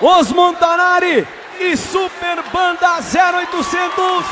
Os Montanari e Super Banda 0800.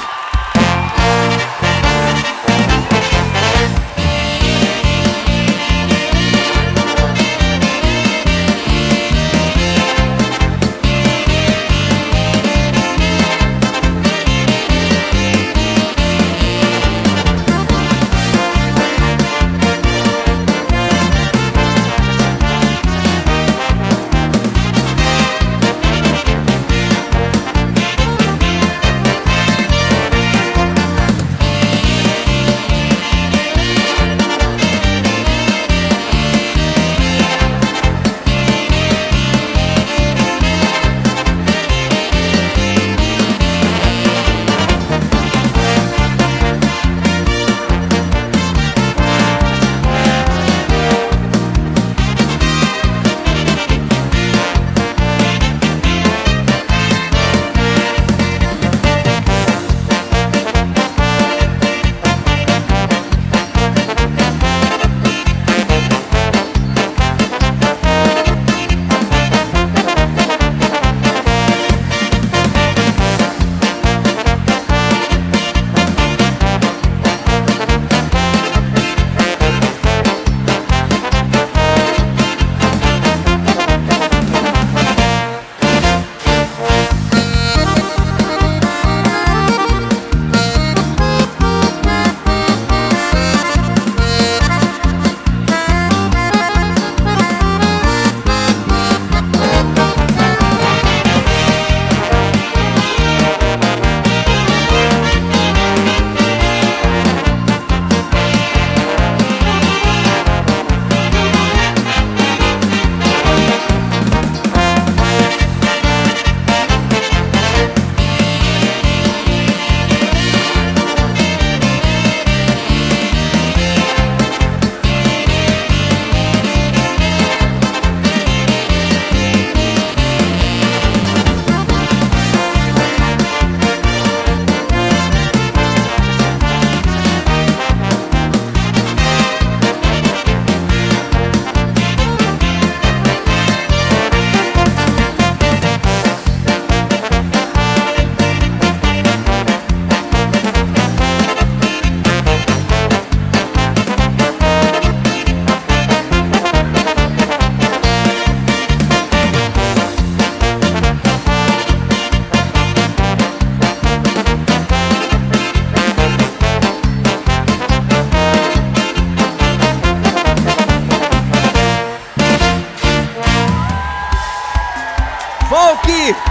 Folk,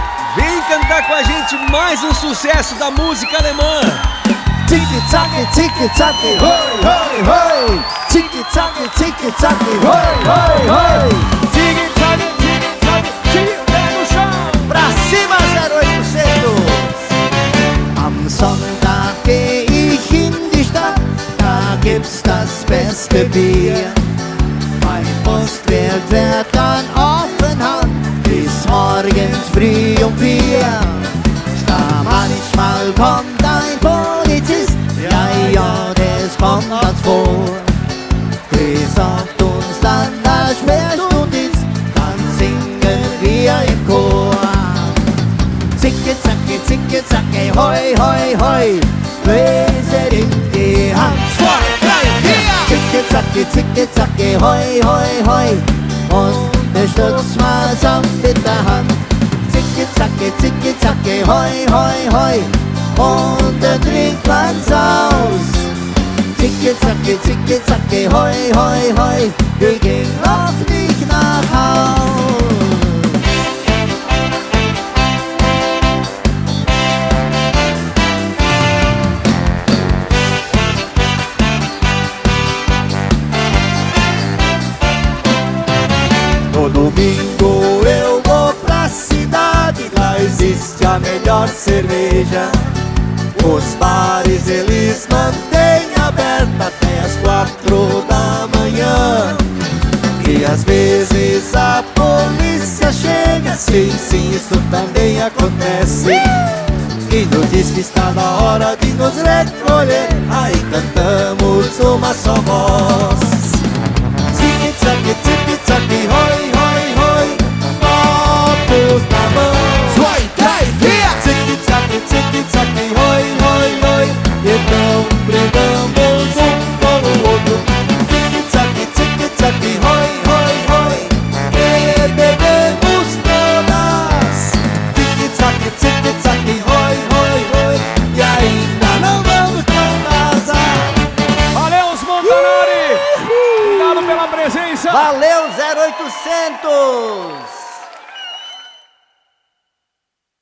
vem cantar com a gente mais um sucesso da música alemã. Tic-tac, tic-tac, hoi, hoi, hoi. Tic-tac, tic-tac, hoi, hoi, hoi. Tic-tac, tic-tac, pé no chão. Pra cima, 0800. Am Sonntag geh ich in die Stadt, da gibt's das beste Bier. Mein Postwert wird dann offen haben, bis morgens früh um 4. Manchmal kommt ein Polizist, ja, das kommt ganz vor. Der sagt uns dann, dass Schwerstund ist, dann singen wir im Chor. Zicke, zacke, zicke, zacke, hoi, hoi, hoi, Bläser in die Hand. 2, 3, 4. Zicke, zacke, hoi, hoi, hoi, und der Stutz mal samt in der Hand. Zicke, zacke, hoi, hoi, hoi, und dann trinkt man's aus. Zicke, zacke, hoi, hoi, hoi, wir gehen noch nicht nach Haus. No domingo eu vou pra cidade, lá existe a melhor cerveja. Os bares eles mantêm aberto até as 4 da manhã. E às vezes a polícia chega, sim, sim, isso também acontece. E nos diz que está na hora de nos recolher, aí cantamos uma só voz. Tic-tac, tic-tac, hoi, hoi, hoi, copos na mão. Beleza? Valeu, 0800!